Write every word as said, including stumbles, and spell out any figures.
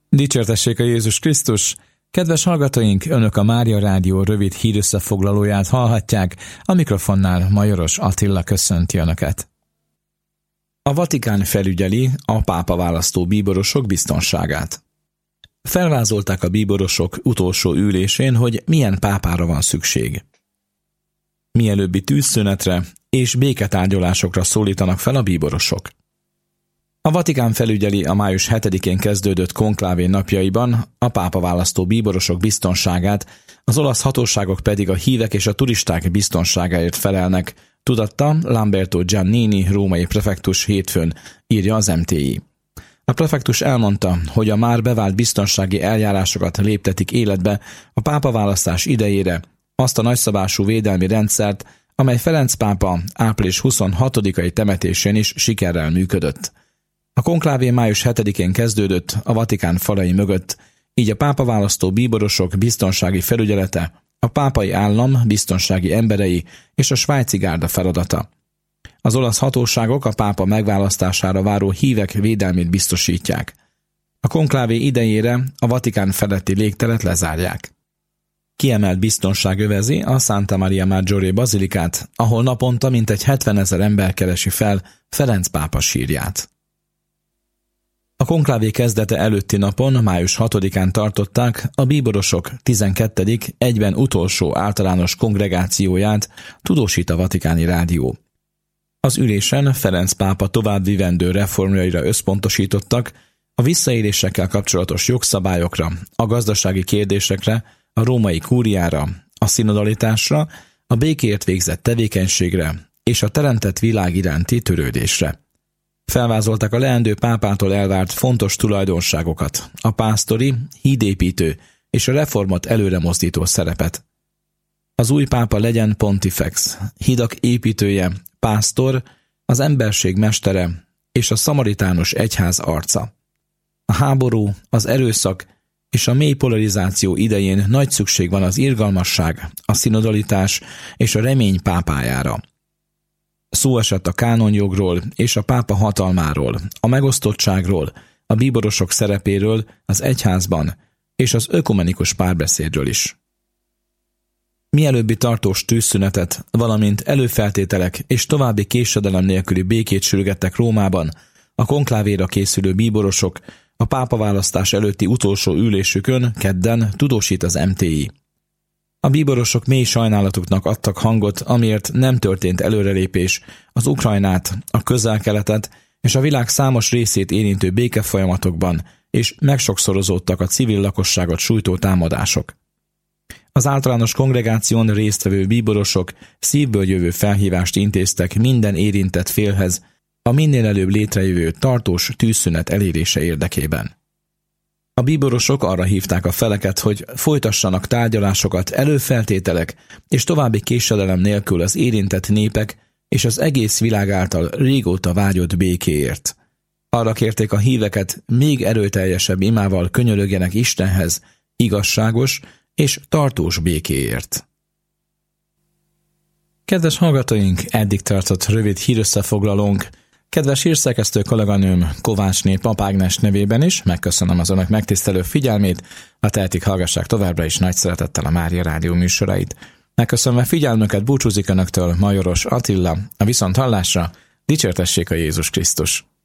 Dicsértessék a Jézus Krisztus! Kedves hallgatóink, Önök a Mária Rádió rövid hírösszefoglalóját hallhatják, a mikrofonnál Majoros Attila köszönti Önöket. A Vatikán felügyeli a pápaválasztó bíborosok biztonságát. Felvázolták a bíborosok utolsó ülésén, hogy milyen pápára van szükség. Mielőbbi tűzszünetre és béketárgyalásokra szólítanak fel a bíborosok. A Vatikán felügyeli a május hetedikén kezdődött konklávé napjaiban a pápaválasztó bíborosok biztonságát, az olasz hatóságok pedig a hívek és a turisták biztonságáért felelnek, tudatta Lamberto Giannini római prefektus hétfőn, írja az em té i. A prefektus elmondta, hogy a már bevált biztonsági eljárásokat léptetik életbe a pápaválasztás idejére, azt a nagyszabású védelmi rendszert, amely Ferenc pápa április huszonhatodikai temetésén is sikerrel működött. A konklávé május hetedikén kezdődött a Vatikán falai mögött, így a pápaválasztó bíborosok biztonsági felügyelete, a pápai állam biztonsági emberei és a svájci gárda feladata. Az olasz hatóságok a pápa megválasztására váró hívek védelmét biztosítják. A konklávé idejére a Vatikán feletti légteret lezárják. Kiemelt biztonság övezi a Santa Maria Maggiore bazilikát, ahol naponta mintegy hetvenezer ember keresi fel Ferenc pápa sírját. A konklávé kezdete előtti napon, május hatodikán tartották a bíborosok tizenkettedik egyben utolsó általános kongregációját, tudósít a Vatikáni Rádió. Az ülésen Ferenc pápa továbbvivendő reformjaira összpontosítottak, a visszaélésekkel kapcsolatos jogszabályokra, a gazdasági kérdésekre, a római kúriára, a szinodalitásra, a békéért végzett tevékenységre és a teremtett világ iránti törődésre. Felvázolták a leendő pápától elvárt fontos tulajdonságokat, a pásztori, hídépítő és a reformot előre mozdító szerepet. Az új pápa legyen pontifex, hidak építője, pásztor, az emberség mestere és a szamaritánus egyház arca. A háború, az erőszak és a mély polarizáció idején nagy szükség van az irgalmasság, a szinodalitás és a remény pápájára. Szó esett a kánonjogról és a pápa hatalmáról, a megosztottságról, a bíborosok szerepéről az egyházban és az ökumenikus párbeszédről is. Mielőbbi tartós tűzszünetet, valamint előfeltételek és további késedelem nélküli békét sürgettek Rómában, a konklávéra készülő bíborosok a pápaválasztás előtti utolsó ülésükön kedden tudósít az em té i. A bíborosok mély sajnálatuknak adtak hangot, amiért nem történt előrelépés az Ukrajnát, a Közel-Keletet és a világ számos részét érintő békefolyamatokban, és megsokszorozódtak a civil lakosságot sújtó támadások. Az általános kongregáción résztvevő bíborosok szívből jövő felhívást intéztek minden érintett félhez a minél előbb létrejövő tartós tűzszünet elérése érdekében. A bíborosok arra hívták a feleket, hogy folytassanak tárgyalásokat előfeltételek és további késedelem nélkül az érintett népek és az egész világ által régóta vágyott békéért. Arra kérték a híveket, még erőteljesebb imával könyörögjenek Istenhez igazságos és tartós békéért. Kedves hallgatóink, eddig tartott rövid hírösszefoglalónk. Kedves hírszerkesztő kolléganőm Kovácsné Pap Ágnes nevében is megköszönöm az önök megtisztelő figyelmét, ha tehetik, hallgassák továbbra is nagy szeretettel a Mária Rádió műsorait. Megköszönve figyelmüket búcsúzik önöktől Majoros Attila, a viszonthallásra, dicsértessék a Jézus Krisztus!